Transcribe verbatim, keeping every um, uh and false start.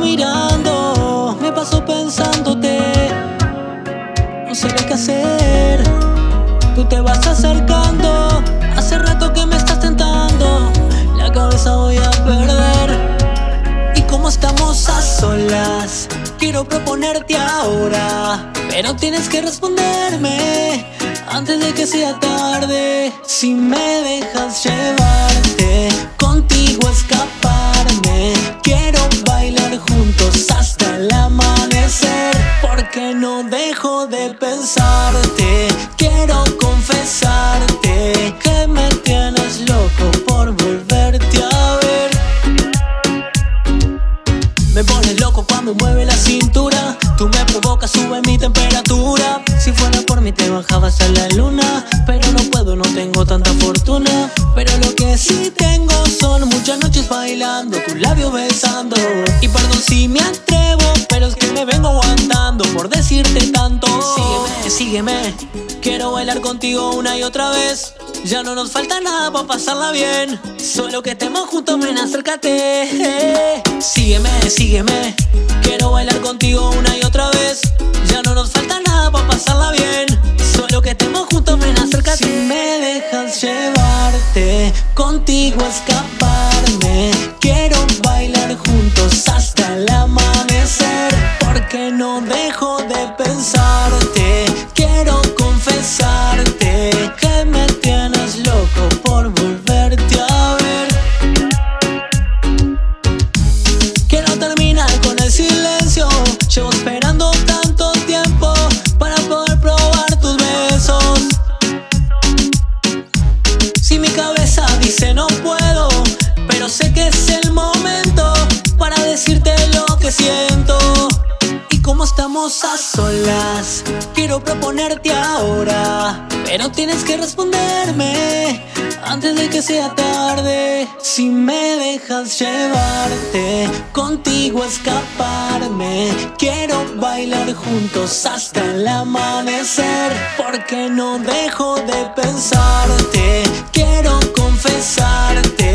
mirando, me paso pensándote. No sé qué hacer. Tú te vas acercando, hace rato que me estás tentando. La cabeza voy a perder. Y como estamos a solas, quiero proponerte ahora, pero tienes que responderme antes de que sea tarde. Si me dejas llevarte, contigo escaparme, quiero bailar juntos hasta el amanecer. Porque no dejo de pensarte, quiero confesarte que me tienes loco por volverte a ver. Me pones loco cuando mueve la cintura, tú me provocas, sube mi temperatura. Si fuera por mí te bajabas a la luna, pero no puedo, no tengo tanta fortuna. Pero lo que sí tengo son muchas noches bailando, tus labios besando. Y perdón si me atrevo, pero es que me vengo aguantando por decirte tanto. Sígueme, sígueme, quiero bailar contigo una y otra vez. Ya no nos falta nada para pasarla bien, solo que estemos juntos, ven, acércate. Sígueme, sígueme, quiero bailar contigo una y otra vez. Ya no nos falta nada para pasarla bien, solo que estemos juntos, ven, acércate. Si me dejas llevarte, contigo escaparme, quiero bailar juntos hasta el amanecer. Porque no dejo de pensarte, quiero confesarte que me tienes loco por volverte a ver. Quiero terminar con el silencio, llevo esperando tanto tiempo para poder probar tus besos. Si mi cabeza dice no puedo, pero sé que es el momento para decirte lo que siento. Como estamos a solas, quiero proponerte ahora, pero tienes que responderme antes de que sea tarde. Si me dejas llevarte, contigo escaparme, quiero bailar juntos hasta el amanecer. Porque no dejo de pensarte, quiero confesarte